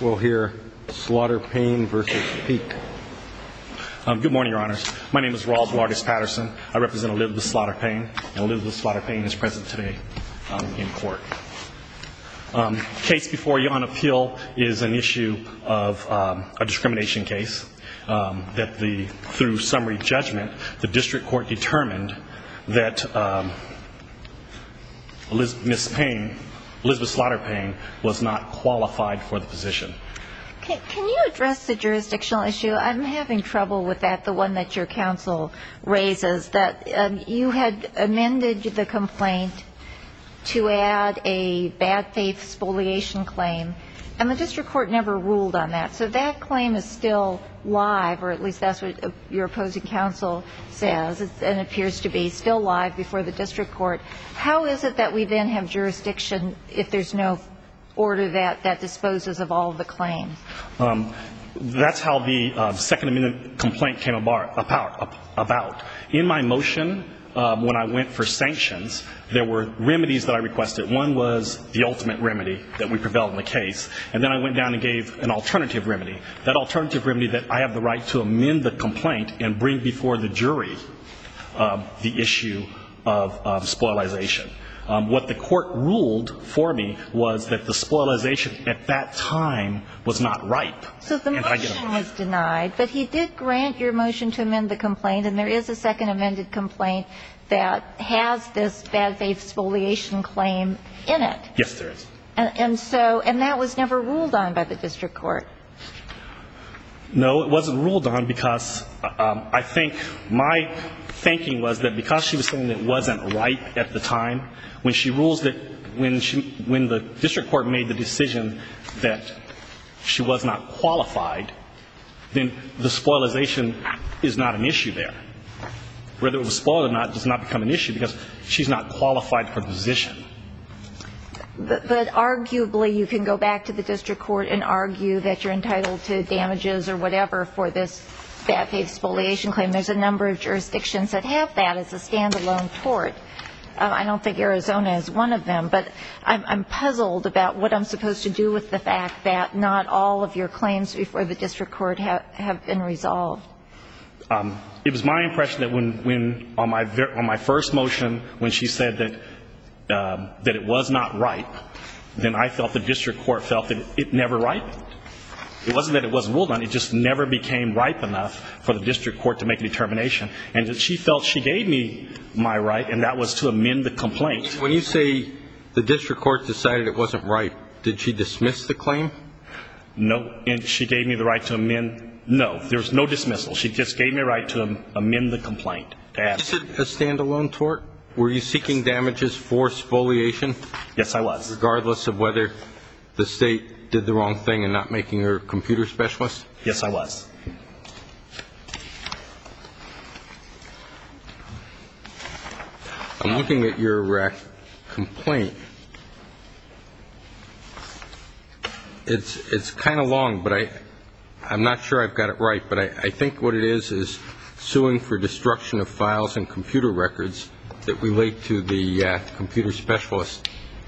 We'll hear Slaughter-Payne versus Peek. Good morning, Your Honors. My name is Rawls Largus Patterson. I represent Elizabeth Slaughter-Payne, and Elizabeth Slaughter-Payne is present today in court. Case before you on appeal is an issue of a discrimination case that through summary judgment, the district court determined that Elizabeth Slaughter-Payne was not qualified for the position. Can you address the jurisdictional issue? I'm having trouble with that, the one that your counsel raises, that you had amended the complaint to add a bad faith spoliation claim, and the district court never ruled on that. So that claim is still live, or at least that's what your opposing counsel says, and appears to be still live before the district court. How is it that we then have jurisdiction if there's no order that disposes of all of the claims? That's how the Second Amendment complaint came about. In my motion, when I went for sanctions, there were remedies that I requested. One was the ultimate remedy that we prevailed in the case, and then I went down and gave an alternative remedy. That alternative remedy that I have the right to amend the complaint and bring before the jury the issue of spoliation. What the court ruled for me was that the spoliation at that time was not ripe. So the motion was denied, but he did grant your motion to amend the complaint, and there is a second amended complaint that has this bad faith spoliation claim in it. Yes, there is. And that was never ruled on by the district court. No, it wasn't ruled on because I think my thinking was that because she was saying that it wasn't ripe at the time, when she rules that when the district court made the decision that she was not qualified, then the spoliation is not an issue there. Whether it was spoiled or not does not become an issue because she's not qualified for the position. But arguably you can go back to the district court and argue that you're entitled to damages or whatever for this bad faith spoliation claim. There's a number of jurisdictions that have that as a standalone tort. I don't think Arizona is one of them, but I'm puzzled about what I'm supposed to do with the fact that not all of your claims before the district court have been resolved. It was my impression that when on my first motion, when she said that it was not ripe, then I felt the district court felt that it never ripened. It wasn't that it wasn't ruled on, it just never became ripe enough for the district court to make a determination. And that she felt she gave me my right, and that was to amend the complaint. When you say the district court decided it wasn't ripe, did she dismiss the claim? No, and she gave me the right to amend. No, there was no dismissal. She just gave me a right to amend the complaint. Is it a standalone tort? Were you seeking damages for spoliation? Yes, I was. Regardless of whether the state did the wrong thing in not making her a computer specialist? Yes, I was. I'm looking at your complaint. It's kind of long, but I'm not sure I've got it right. But I think what it is suing for destruction of files and computer records that relate to the computer specialist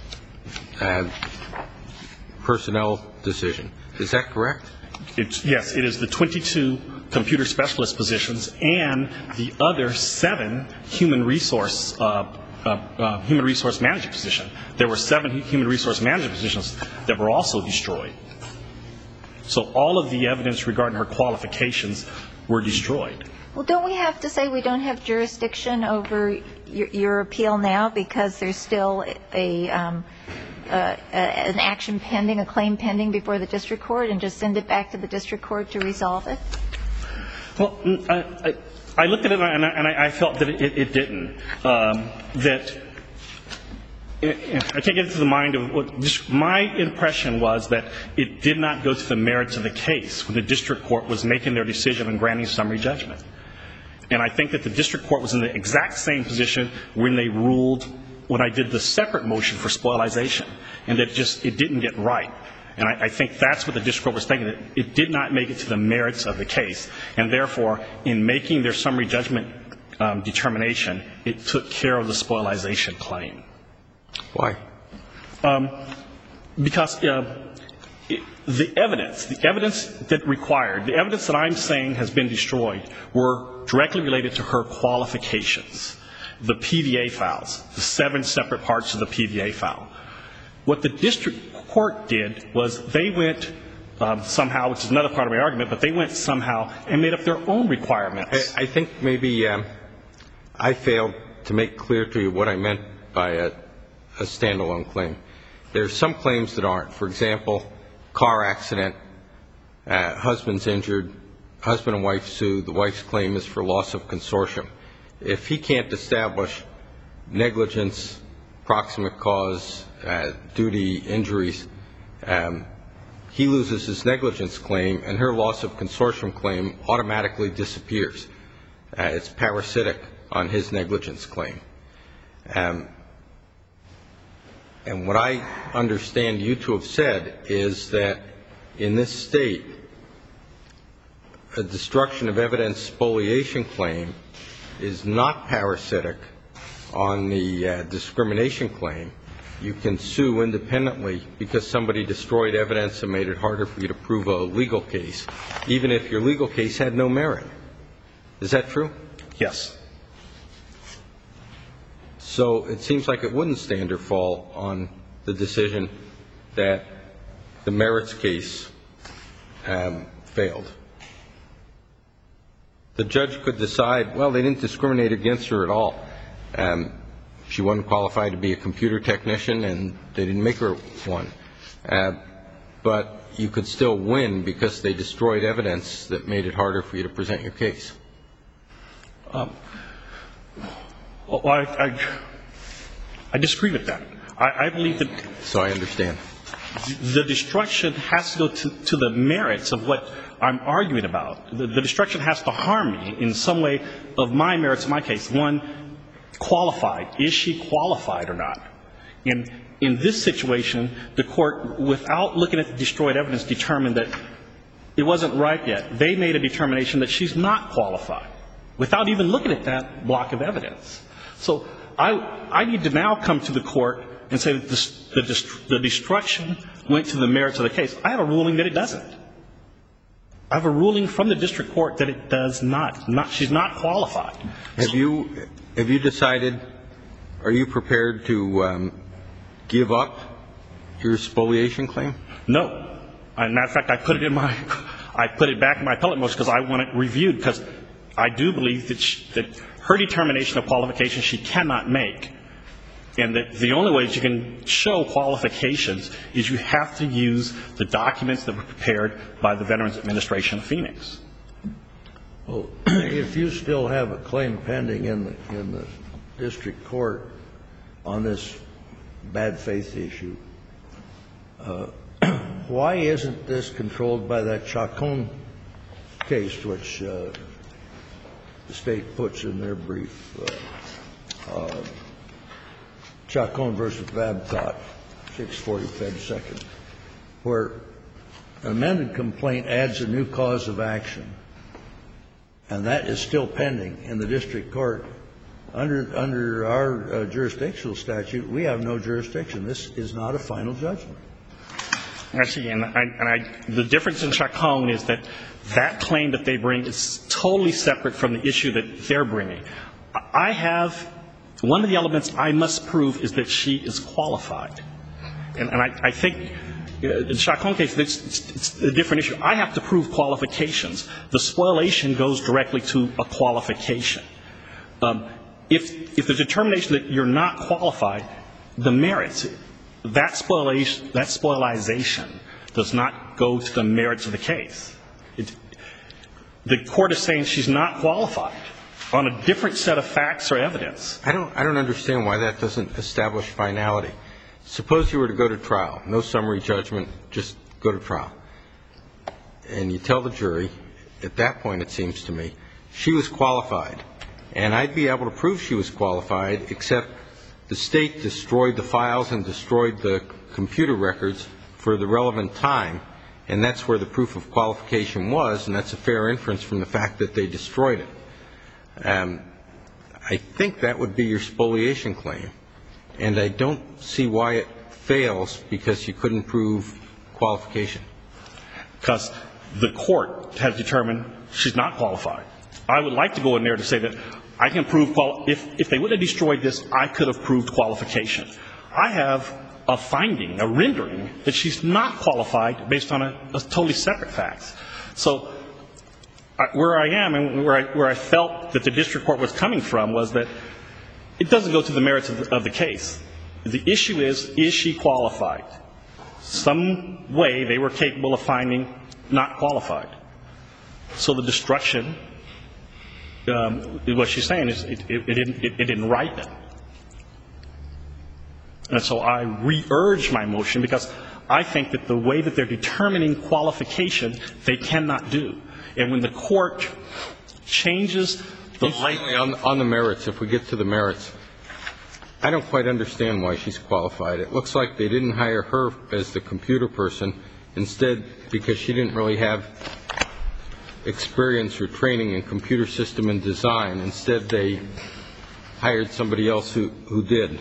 personnel decision. Is that correct? Yes, it is the 22 computer specialist positions and the other 7 human resource manager positions. There were 7 human resource manager positions that were also destroyed. So all of the evidence regarding her qualifications were destroyed. Well, don't we have to say we don't have jurisdiction over your appeal now because there's still an action pending, a claim pending before the district court, and just send it back to the district court to resolve it? Well, I looked at it and I felt that it didn't. That I can't get into the mind of what my impression was that it did not go to the merits of the case when the district court was making their decision and granting summary judgment. And I think that the district court was in the exact same position when they ruled when I did the separate motion for spoliation, and that it didn't get right. And I think that's what the district court was thinking, that it did not make it to the merits of the case. And therefore, in making their summary judgment determination, it took care of the spoliation claim. Why? Because the evidence that required, the evidence that I'm saying has been destroyed were directly related to her qualifications, the PVA files, the 7 separate parts of the PVA file. What the district court did was they went somehow, which is another part of my argument, but they went somehow and made up their own requirements. I think maybe I failed to make clear to you what I meant by a standalone claim. There are some claims that aren't. For example, car accident, husband's injured, husband and wife sue, the wife's claim is for loss of consortium. If he can't establish negligence, proximate cause, duty, injuries, he loses his negligence claim, and her loss of consortium claim automatically disappears. It's parasitic on his negligence claim. And what I understand you to have said is that in this state, a destruction of evidence spoliation claim is not parasitic on the discrimination claim. You can sue independently because somebody destroyed evidence and made it harder for you to prove a legal case, even if your legal case had no merit. Is that true? Yes. So it seems like it wouldn't stand or fall on the decision that the merits case failed. The judge could decide, well, they didn't discriminate against her at all. She wasn't qualified to be a computer technician, and they didn't make her one. But you could still win because they destroyed evidence that made it harder for you to present your case. I disagree with that. I believe that. So I understand. The destruction has to go to the merits of what I'm arguing about. The destruction has to harm me in some way of my merits in my case. One, qualified. Is she qualified or not? In this situation, the court, without looking at the destroyed evidence, determined that it wasn't ripe yet. They made a determination that she's not qualified without even looking at that block of evidence. So I need to now come to the court and say that the destruction went to the merits of the case. I have a ruling that it doesn't. I have a ruling from the district court that it does not. She's not qualified. Have you decided, are you prepared to give up your spoliation claim? No. As a matter of fact, I put it back in my appellate motion because I want it reviewed, because I do believe that her determination of qualification she cannot make, and that the only way that you can show qualifications is you have to use the documents that were prepared by the Veterans Administration of Phoenix. Well, if you still have a claim pending in the district court on this bad faith issue, why isn't this controlled by that Chacon case, which the State puts in their brief? Chacon versus Babcock, 640 Fed 2nd, where an amended complaint adds a new cause of action, and that is still pending in the district court. Under our jurisdictional statute, we have no jurisdiction. This is not a final judgment. I see. And the difference in Chacon is that that claim that they bring is totally separate from the issue that they're bringing. I have one of the elements I must prove is that she is qualified. And I think in the Chacon case, it's a different issue. I have to prove qualifications. The spoliation goes directly to a qualification. If the determination that you're not qualified, the merits, that spoliation does not go to the merits of the case. The court is saying she's not qualified on a different set of facts or evidence. I don't understand why that doesn't establish finality. Suppose you were to go to trial, no summary judgment, just go to trial. And you tell the jury, at that point it seems to me, she was qualified. And I'd be able to prove she was qualified, except the State destroyed the files and destroyed the computer records for the relevant time, and that's where the proof of qualification was, and that's a fair inference from the fact that they destroyed it. I think that would be your spoliation claim, and I don't see why it fails because you couldn't prove qualification? Because the court has determined she's not qualified. I would like to go in there to say that I can prove, if they would have destroyed this, I could have proved qualification. I have a finding, a rendering, that she's not qualified based on a totally separate fact. So where I am and where I felt that the district court was coming from was that it doesn't go to the merits of the case. The issue is she qualified? Some way they were capable of finding not qualified. So the destruction, what she's saying is it didn't ripen. And so I re-urge my motion because I think that the way that they're determining qualification, they cannot do. And when the court changes the light... On the merits, if we get to the merits, I don't quite understand why she's qualified. It looks like they didn't hire her as the computer person. Instead, because she didn't really have experience or training in computer system and design, instead they hired somebody else who did.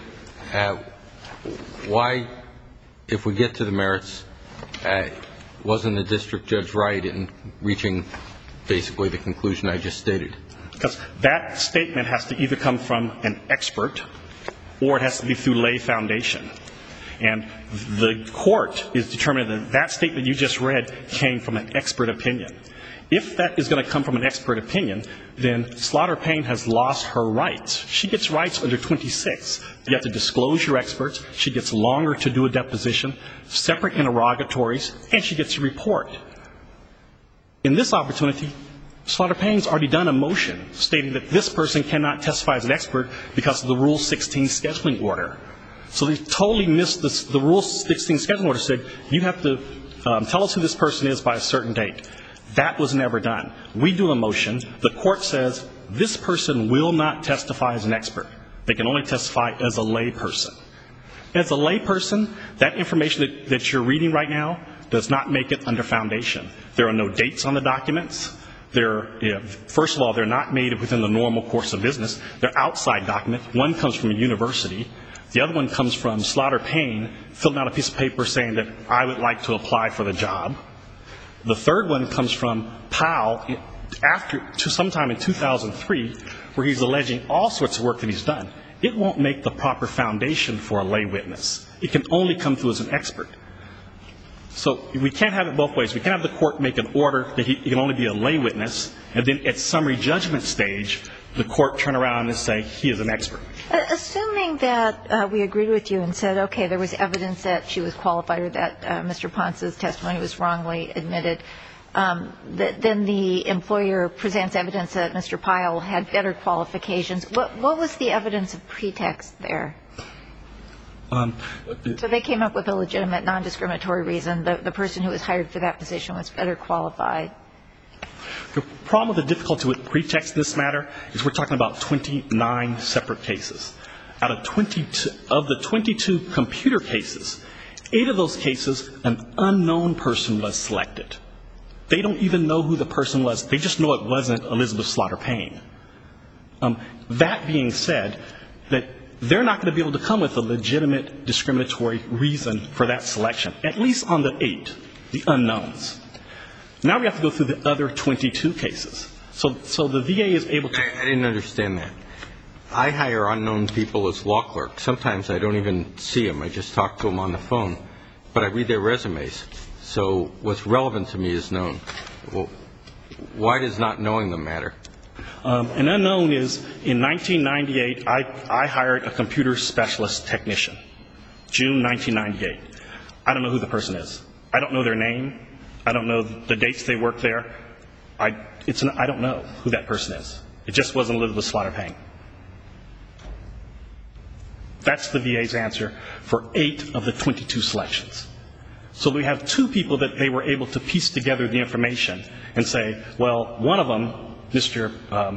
Why, if we get to the merits, wasn't the district judge right in reaching basically the conclusion I just stated? Because that statement has to either come from an expert or it has to be through lay foundation. And the court is determining that that statement you just read came from an expert opinion. If that is going to come from an expert opinion, then Slaughter Payne has lost her rights. She gets rights under 26. You have to disclose your experts. She gets longer to do a deposition, separate interrogatories, and she gets a report. In this opportunity, Slaughter Payne's already done a motion stating that this person cannot testify as an expert because of the Rule 16 scheduling order. So they totally missed this. The Rule 16 scheduling order said you have to tell us who this person is by a certain date. That was never done. We do a motion. The court says this person will not testify as an expert. They can only testify as a lay person. As a lay person, that information that you're reading right now does not make it under foundation. There are no dates on the documents. First of all, they're not made within the normal course of business. They're outside documents. One comes from a university. The other one comes from Slaughter Payne filling out a piece of paper saying that I would like to apply for the job. The third one comes from Powell sometime in 2003 where he's alleging all sorts of work that he's done. It won't make the proper foundation for a lay witness. It can only come through as an expert. So we can't have it both ways. We can't have the court make an order that he can only be a lay witness, and then at summary judgment stage, the court turn around and say he is an expert. Assuming that we agreed with you and said, okay, there was evidence that she was qualified or that Mr. Ponce's testimony was wrongly admitted, then the employer presents evidence that Mr. Pyle had better qualifications. What was the evidence of pretext there? So they came up with a legitimate, non-discriminatory reason. The person who was hired for that position was better qualified. The problem with the difficulty with pretext in this matter is we're talking about 29 separate cases. Out of the 22 computer cases, 8 of those cases, an unknown person was selected. They don't even know who the person was. They just know it wasn't Elizabeth Slaughter Payne. That being said, that they're not going to be able to come with a legitimate discriminatory reason for that selection, at least on the 8, the unknowns. Now we have to go through the other 22 cases. So the VA is able to... I didn't understand that. I hire unknown people as law clerks. Sometimes I don't even see them. I just talk to them on the phone. But I read their resumes. So what's relevant to me is known. Well, why does not knowing them matter? An unknown is, in 1998, I hired a computer specialist technician, June 1998. I don't know who the person is. I don't know their name. I don't know the dates they worked there. I don't know who that person is. It just wasn't Elizabeth Slaughter Payne. That's the VA's answer for 8 of the 22 selections. So we have 2 people that they were able to piece together the information and say, well, one of them, Mr.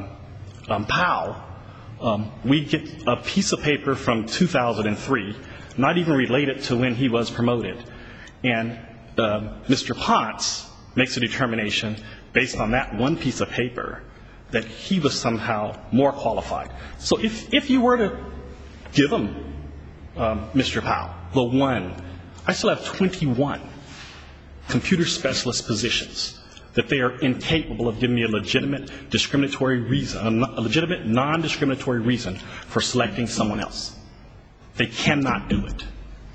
Powell, we get a piece of paper from 2003, not even related to when he was promoted. And Mr. Ponce makes a determination based on that one piece of paper that he was somehow more qualified. So if you were to give him Mr. Powell, the one, I still have 21 computer specialist positions, that they are incapable of giving me a legitimate discriminatory reason, a legitimate non-discriminatory reason for selecting someone else. They cannot do it.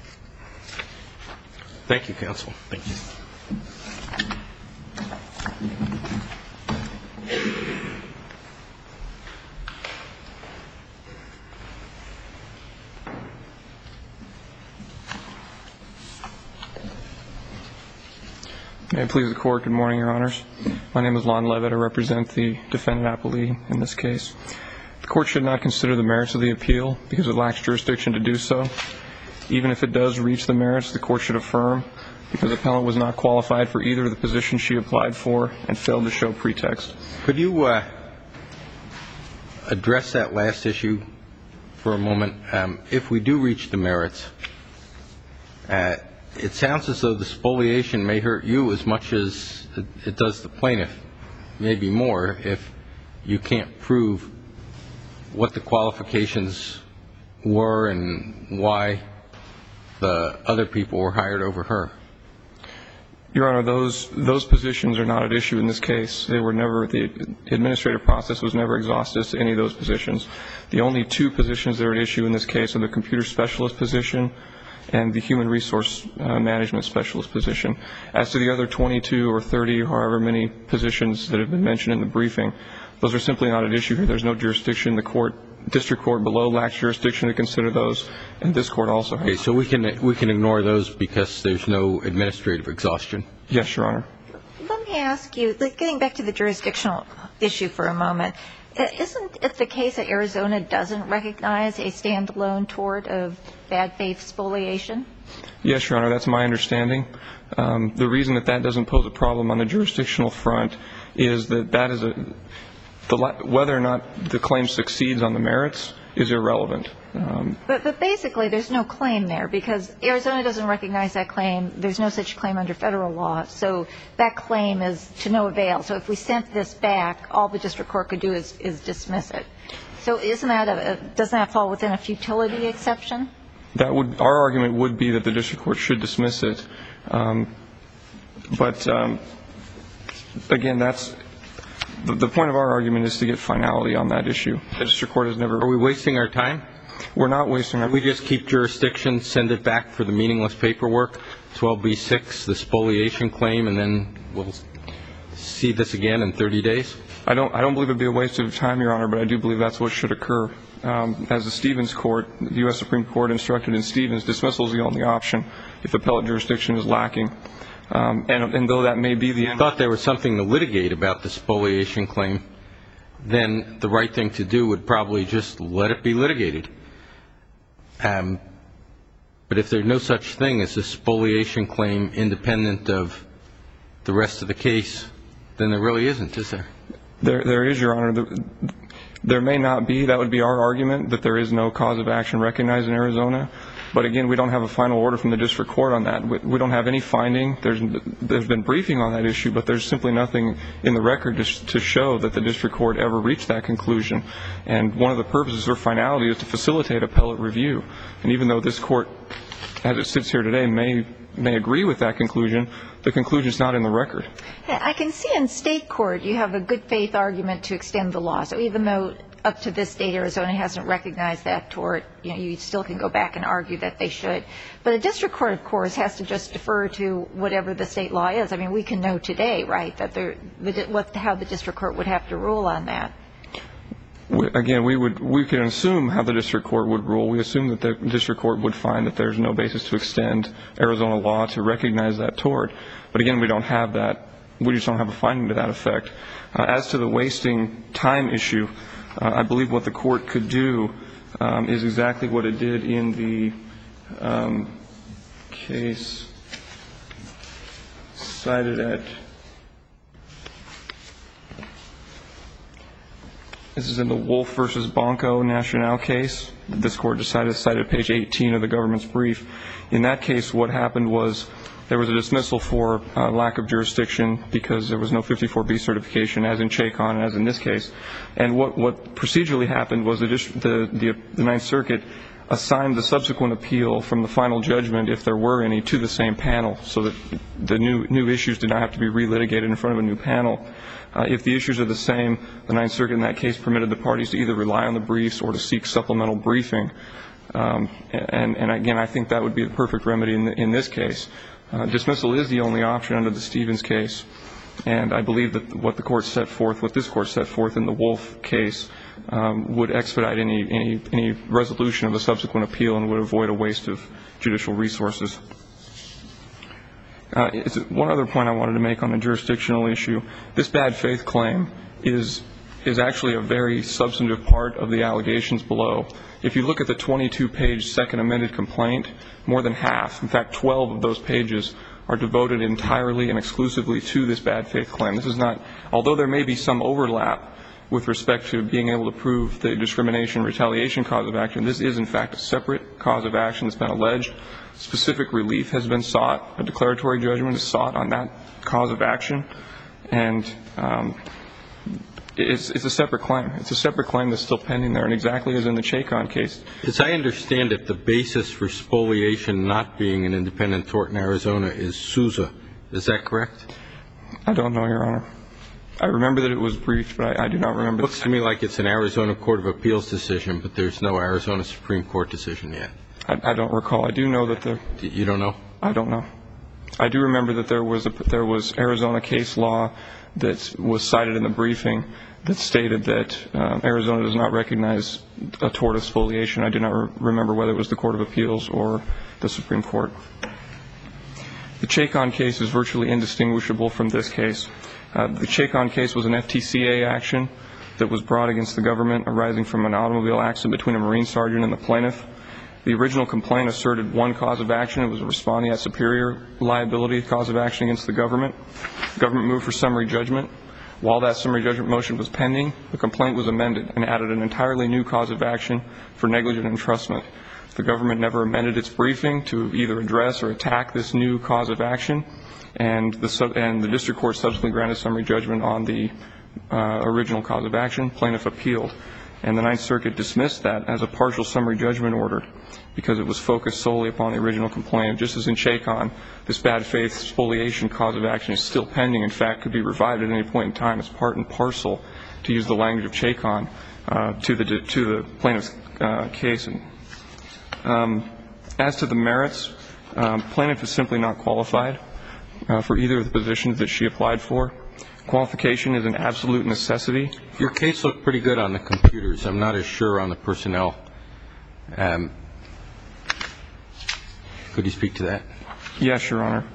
Thank you, counsel. Thank you. May it please the Court, good morning, Your Honors. My name is Lon Levitt. I represent the defendant appellee in this case. The Court should not consider the merits of the appeal because it lacks jurisdiction to do so. Even if it does reach the merits, the Court should affirm because the appellant was not qualified for either of the positions she applied for and failed to show pretext. Could you address that last issue for a moment? If we do reach the merits, it sounds as though the spoliation may hurt you as much as it does the plaintiff, maybe more, if you can't prove what the qualifications were and why the other people were hired over her. Your Honor, those positions are not at issue in this case. They were never, the administrative process was never exhaustive to any of those positions. The only two positions that are at issue in this case are the computer specialist position and the human resource management specialist position. As to the other 22 or 30 or however many positions that have been mentioned in the briefing, those are simply not at issue here. There's no jurisdiction. The district court below lacks jurisdiction to consider those, and this court also has. Okay, so we can ignore those because there's no administrative exhaustion? Yes, Your Honor. Let me ask you, getting back to the jurisdictional issue for a moment, isn't it the case that Arizona doesn't recognize a standalone tort of bad faith spoliation? Yes, Your Honor, that's my understanding. The reason that doesn't pose a problem on the jurisdictional front is that is whether or not the claim succeeds on the merits is irrelevant. But basically there's no claim there because Arizona doesn't recognize that claim. There's no such claim under federal law. So that claim is to no avail. So if we sent this back, all the district court could do is dismiss it. So doesn't that fall within a futility exception? Our argument would be that the district court should dismiss it. But again, the point of our argument is to get finality on that issue. The district court has never. Are we wasting our time? We're not wasting our time. We just keep jurisdiction, send it back for the meaningless paperwork, 12b-6, the spoliation claim, and then we'll see this again in 30 days? I don't believe it would be a waste of time, Your Honor, but I do believe that's what should occur. As the Stevens Court, the U.S. Supreme Court instructed in Stevens, dismissal is the only option if appellate jurisdiction is lacking. And though that may be the end. I thought there was something to litigate about the spoliation claim, then the right thing to do would probably just let it be litigated. But if there's no such thing as a spoliation claim independent of the rest of the case, then there really isn't, is there? There is, Your Honor. There may not be. That would be our argument, that there is no cause of action recognized in Arizona. But, again, we don't have a final order from the district court on that. We don't have any finding. There's been briefing on that issue, but there's simply nothing in the record to show that the district court ever reached that conclusion. And one of the purposes for finality is to facilitate appellate review. And even though this court, as it sits here today, may agree with that conclusion, the conclusion is not in the record. I can see in state court you have a good faith argument to extend the law. So even though up to this date Arizona hasn't recognized that tort, you still can go back and argue that they should. But a district court, of course, has to just defer to whatever the state law is. I mean, we can know today, right, that how the district court would have to rule on that. Again, we can assume how the district court would rule. We assume that the district court would find that there's no basis to extend Arizona law to recognize that tort. But, again, we don't have that. We just don't have a finding to that effect. As to the wasting time issue, I believe what the court could do is exactly what it did in the case cited at, this is in the Wolf v. Banco Nacional case. This court decided to cite at page 18 of the government's brief. In that case, what happened was there was a dismissal for lack of jurisdiction because there was no 54B certification, as in Chacon, as in this case. And what procedurally happened was the Ninth Circuit assigned the subsequent appeal from the final judgment, if there were any, to the same panel, so that the new issues did not have to be relitigated in front of a new panel. If the issues are the same, the Ninth Circuit in that case permitted the parties to either rely on the briefs or to seek supplemental briefing. And again, I think that would be the perfect remedy in this case. Dismissal is the only option under the Stevens case, and I believe that what this Court set forth in the Wolf case would expedite any resolution of a subsequent appeal and would avoid a waste of judicial resources. One other point I wanted to make on the jurisdictional issue: this bad faith claim is actually a very substantive part of the allegations below. If you look at the 22-page second amended complaint, more than half, in fact 12 of those pages, are devoted entirely and exclusively to this bad faith claim. This is not, although there may be some overlap with respect to being able to prove the discrimination retaliation cause of action, this is in fact a separate cause of action that's been alleged. Specific relief has been sought. A declaratory judgment is sought on that cause of action. And it's a separate claim. It's a separate claim that's still pending there, and exactly as in the Chacon case. As I understand it, the basis for spoliation not being an independent tort in Arizona is Sousa. Is that correct? I don't know, Your Honor. I remember that it was briefed, but I do not remember. It looks to me like it's an Arizona Court of Appeals decision, but there's no Arizona Supreme Court decision yet. I don't recall. I do know that the... You don't know? I don't know. I do remember that there was Arizona case law that was cited in the briefing that stated that Arizona does not recognize a tort of spoliation. I do not remember whether it was the Court of Appeals or the Supreme Court. The Chacon case is virtually indistinguishable from this case. The Chacon case was an FTCA action that was brought against the government arising from an automobile accident between a Marine sergeant and the plaintiff. The original complaint asserted one cause of action. It was a respondeat superior liability cause of action against the government. The government moved for summary judgment. While that summary judgment motion was pending, the complaint was amended and added an entirely new cause of action for negligent entrustment. The government never amended its briefing to either address or attack this new cause of action, and the district court subsequently granted summary judgment on the original cause of action. Plaintiff appealed, and the Ninth Circuit dismissed that as a partial summary judgment order because it was focused solely upon the original complaint. Just as in Chacon, this bad faith spoliation cause of action is still pending. In fact, could be revived at any point in time as part and parcel, to use the language of Chacon, to the plaintiff's case. As to the merits, plaintiff is simply not qualified for either of the positions that she applied for. Qualification is an absolute necessity. Your case looked pretty good on the computers. I'm not as sure on the personnel. Could you speak to that? Yes, Your Honor.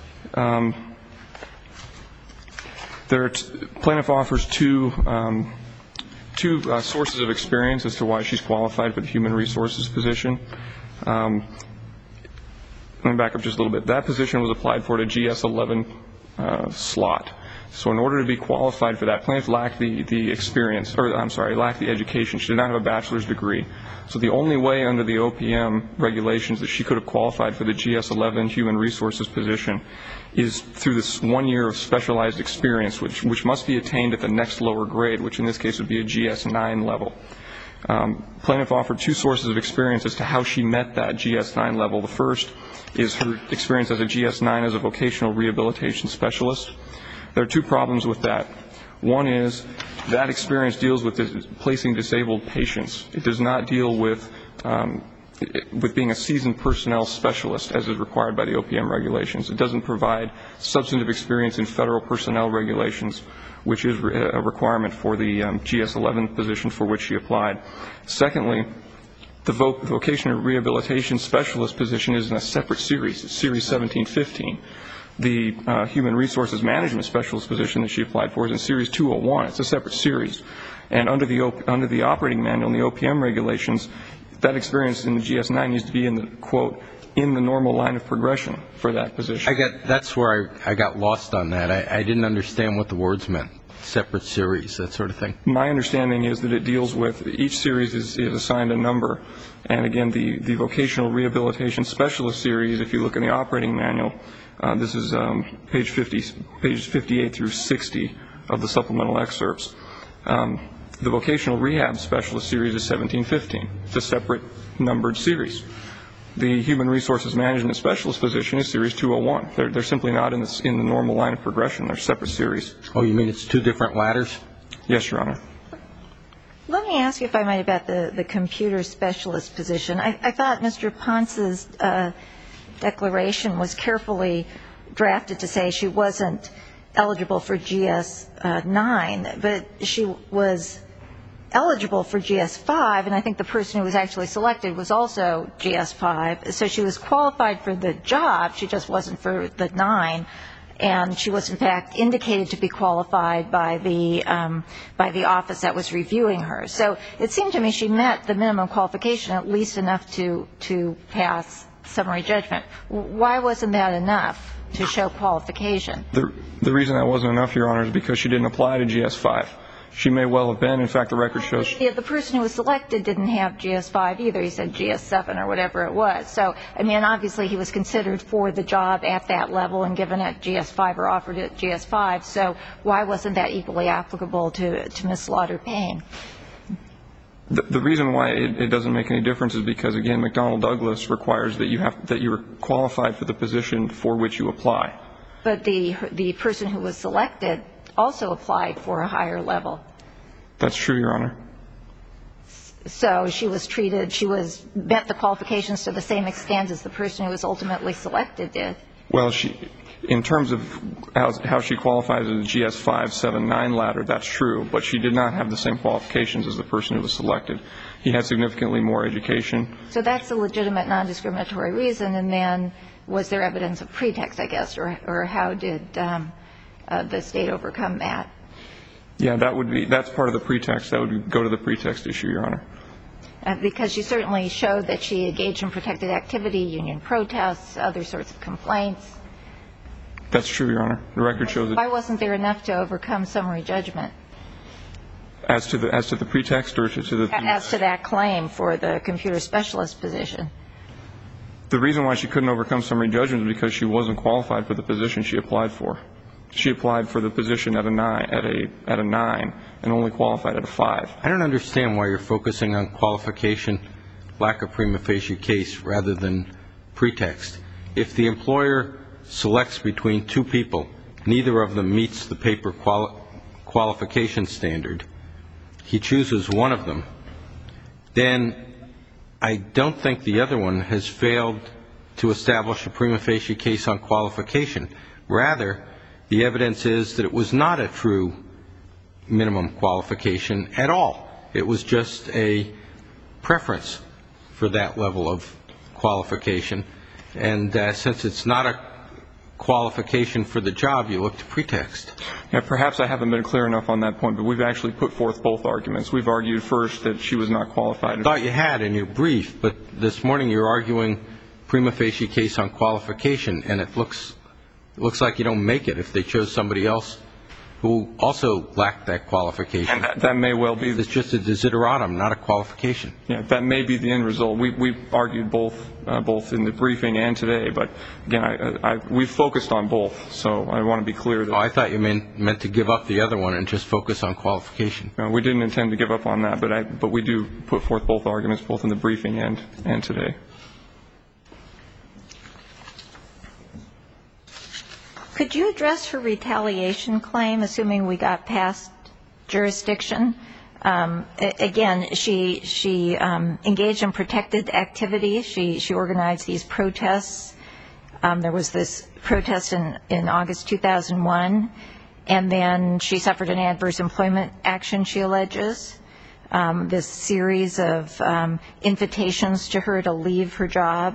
Plaintiff offers two sources of experience as to why she's qualified for the human resources position. Let me back up just a little bit. That position was applied for at a GS-11 slot. So in order to be qualified for that, plaintiff lacked the experience, lacked the education. She did not have a bachelor's degree. So the only way under the OPM regulations that she could have qualified for the GS-11 human resources position is through this 1 year of specialized experience, which must be attained at the next lower grade, which in this case would be a GS-9 level. Plaintiff offered two sources of experience as to how she met that GS-9 level. The first is her experience as a GS-9 as a vocational rehabilitation specialist. There are two problems with that. One is that experience deals with placing disabled patients. It does not deal with being a seasoned personnel specialist as is required by the OPM regulations. It doesn't provide substantive experience in federal personnel regulations, which is a requirement for the GS-11 position for which she applied. Secondly, the vocational rehabilitation specialist position is in a separate series. It's Series 1715. The human resources management specialist position that she applied for is in Series 201. It's a separate series. And under the operating manual and the OPM regulations, that experience in the GS-9 needs to be in the, quote, in the normal line of progression for that position. That's where I got lost on that. I didn't understand what the words meant. Separate series, that sort of thing. My understanding is that it deals with, each series is assigned a number. And again, the vocational rehabilitation specialist series, if you look in the operating manual, this is pages 58 through 60 of the supplemental excerpts. The vocational rehab specialist series is 1715. It's a separate numbered series. The human resources management specialist position is series 201. They're simply not in the normal line of progression. They're separate series. Oh, you mean it's two different ladders? Yes, Your Honor. Let me ask you, if I might, about the computer specialist position. I thought Mr. Ponce's declaration was carefully drafted to say she wasn't eligible for GS-9, but she was eligible for GS-5, and I think the person who was actually selected was also GS-5. So she was qualified for the job, she just wasn't for the 9, and she was in fact indicated to be qualified by the office that was reviewing her. So it seemed to me she met the minimum qualification at least enough to pass summary judgment. Why wasn't that enough to show qualification? The reason that wasn't enough, Your Honor, is because she didn't apply to GS-5. She may well have been. In fact, the record shows. Yeah, the person who was selected didn't have GS-5 either. He said GS-7 or whatever it was. So, I mean, obviously he was considered for the job at that level and given at GS-5 or offered at GS-5. So why wasn't that equally applicable to Ms. Slaughter-Payne? The reason why it doesn't make any difference is because, again, McDonnell Douglas requires that you are qualified for the position for which you apply. But the person who was selected also applied for a higher level. That's true, Your Honor. So she was treated, met the qualifications to the same extent as the person who was ultimately selected did. Well, in terms of how she qualifies as a GS-5, 7, 9 ladder, that's true, but she did not have the same qualifications as the person who was selected. He had significantly more education. So that's a legitimate non-discriminatory reason, and then was there evidence of pretext, I guess, or how did the State overcome that? Yeah, that's part of the pretext. That would go to the pretext issue, Your Honor. Because she certainly showed that she engaged in protected activity, union protests, other sorts of complaints. That's true, Your Honor. The record shows that. Why wasn't there enough to overcome summary judgment? As to the pretext or to the? As to that claim for the computer specialist position. The reason why she couldn't overcome summary judgment is because she wasn't qualified for the position she applied for. She applied for the position at a 9 and only qualified at a 5. I don't understand why you're focusing on qualification, lack of prima facie case, rather than pretext. If the employer selects between two people, neither of them meets the paper qualification standard, he chooses one of them, then I don't think the other one has failed to establish a prima facie case on qualification. Rather, the evidence is that it was not a true minimum qualification at all. It was just a preference for that level of qualification. And since it's not a qualification for the job, you look to pretext. Yeah, perhaps I haven't been clear enough on that point, but we've actually put forth both arguments. We've argued first that she was not qualified. I thought you had in your brief, but this morning you're arguing prima facie case on qualification, and it looks like you don't make it if they chose somebody else who also lacked that qualification. And that may well be. It's just a desideratum, not a qualification. Yeah, that may be the end result. We've argued both in the briefing and today, but again, we've focused on both, so I want to be clear that. Oh, I thought you meant to give up the other one and just focus on qualification. No, we didn't intend to give up on that, but we do put forth both arguments, both in the briefing and today. Could you address her retaliation claim, assuming we got past jurisdiction? Again, she engaged in protected activity. She organized these protests. There was this protest in August 2001, and then she suffered an adverse employment action, she alleges. This series of invitations to her to leave her job.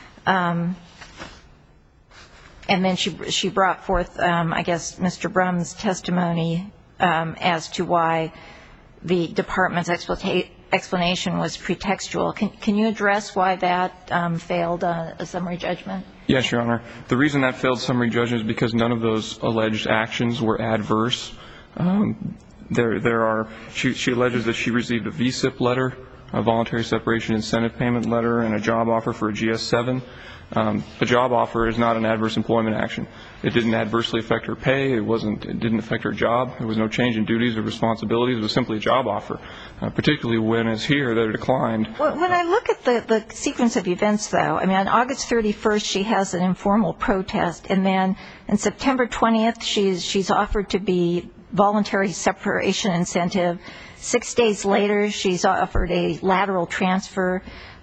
And then she brought forth, I guess, Mr. Brum's testimony as to why the department's explanation was pretextual. Can you address why that failed a summary judgment? Yes, Your Honor. The reason that failed summary judgment is because none of those alleged actions were adverse. She alleges that she received a VSIP letter a voluntary separation incentive payment letter, and a job offer for a GS-7. The job offer is not an adverse employment action. It didn't adversely affect her pay. It didn't affect her job. There was no change in duties or responsibilities. It was simply a job offer, particularly when, as here, that it declined. When I look at the sequence of events, though, I mean, on August 31st, she has an informal protest, and then on September 20th, she's offered to be voluntary separation incentive. 6 days later, she's offered a lateral transfer.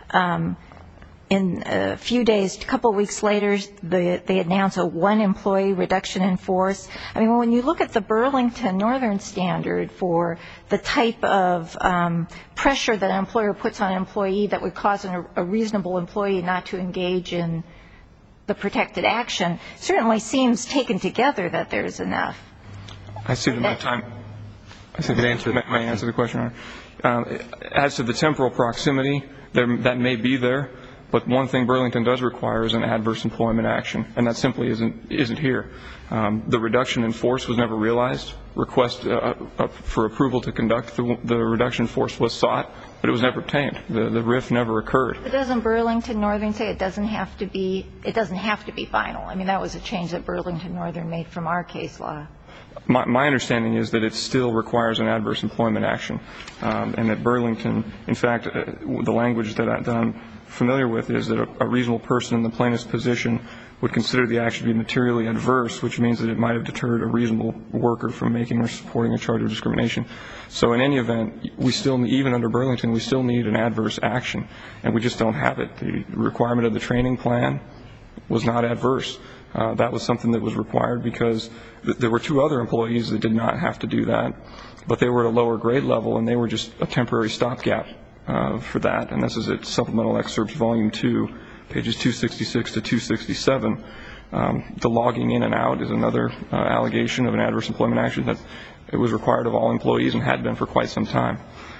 In a few days, a couple of weeks later, they announce a one-employee reduction in force. I mean, when you look at the Burlington Northern Standard for the type of pressure that an employer puts on an employee that would cause a reasonable employee not to engage in the protected action, certainly seems taken together that there's enough. I see that my time. May I answer the question? As to the temporal proximity, that may be there. But one thing Burlington does require is an adverse employment action, and that simply isn't here. The reduction in force was never realized. Request for approval to conduct the reduction in force was sought, but it was never obtained. The RIF never occurred. But doesn't Burlington Northern say it doesn't have to be final? I mean, that was a change that Burlington Northern made from our case law. My understanding is that it still requires an adverse employment action, and that Burlington, in fact, the language that I'm familiar with is that a reasonable person in the plaintiff's position would consider the action to be materially adverse, which means that it might have deterred a reasonable worker from making or supporting a charge of discrimination. So in any event, we still, even under Burlington, we still need an adverse action, and we just don't have it. The requirement of the training plan was not adverse. That was something that was required because there were 2 other employees that did not have to do that, but they were at a lower grade level, and they were just a temporary stopgap for that. And this is at Supplemental Excerpts, Volume 2, pages 266 to 267. The logging in and out is another allegation of an adverse employment action that it was required of all employees and had been for quite some time.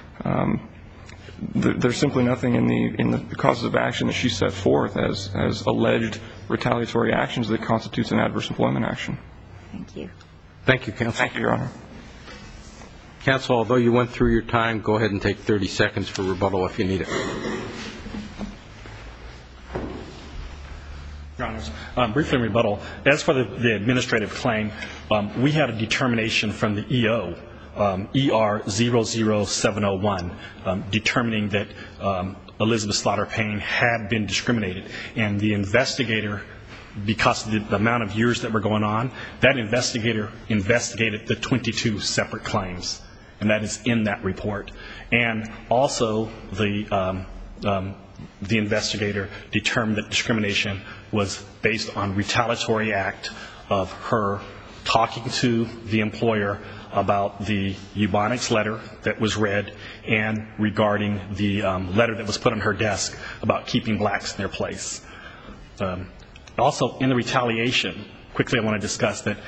There's simply nothing in the causes of action that she set forth as alleged retaliatory actions that constitutes an adverse employment action. Thank you. Thank you, counsel. Thank you, Your Honor. Counsel, although you went through your time, go ahead and take 30 seconds for rebuttal if you need it. Your Honors, briefly in rebuttal, as for the administrative claim, we had a determination from the EO, ER 00701, determining that Elizabeth Slaughter Payne had been discriminated. And the investigator, because of the amount of years that were going on, that investigator investigated the 22 separate claims. And that is in that report. And also the investigator determined that discrimination was based on retaliatory act of her talking to the employer about the eubonics letter that was read and regarding the letter that was put on her desk about keeping blacks in their place. Also, in the retaliation, quickly I want to discuss that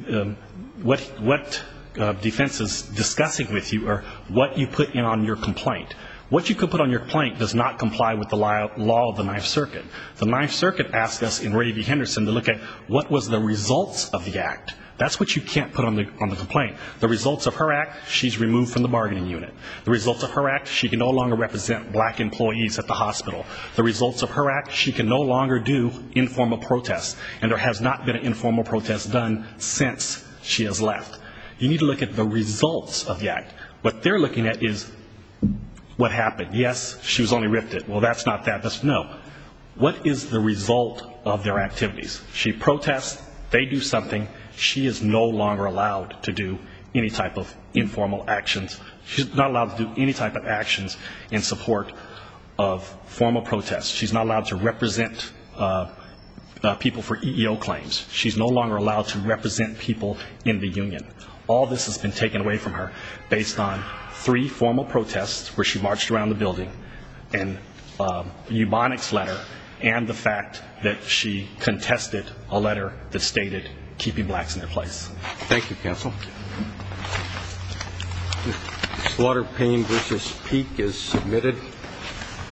what defense is discussing with you or what you put in on your complaint. What you could put on your complaint does not comply with the law of the Ninth Circuit. The Ninth Circuit asked us in Ray v. Henderson to look at what was the results of the act. That's what you can't put on the complaint. The results of her act, she's removed from the bargaining unit. The results of her act, she can no longer represent black employees at the hospital. The results of her act, she can no longer do informal protests. And there has not been an informal protest done since she has left. You need to look at the results of the act. What they're looking at is what happened. Yes, she was only ripped it. Well, that's not that. That's no. What is the result of their activities? She protests. They do something. She is no longer allowed to do any type of informal actions. She's not allowed to do any type of actions in support of formal protests. She's not allowed to represent people for EEO claims. She's no longer allowed to represent people in the union. All this has been taken away from her based on 3 formal protests where she marched around the building, and eubonics letter, and the fact that she contested a letter that stated keeping blacks in their place. Thank you, counsel. Slaughter Payne v. Peek is submitted.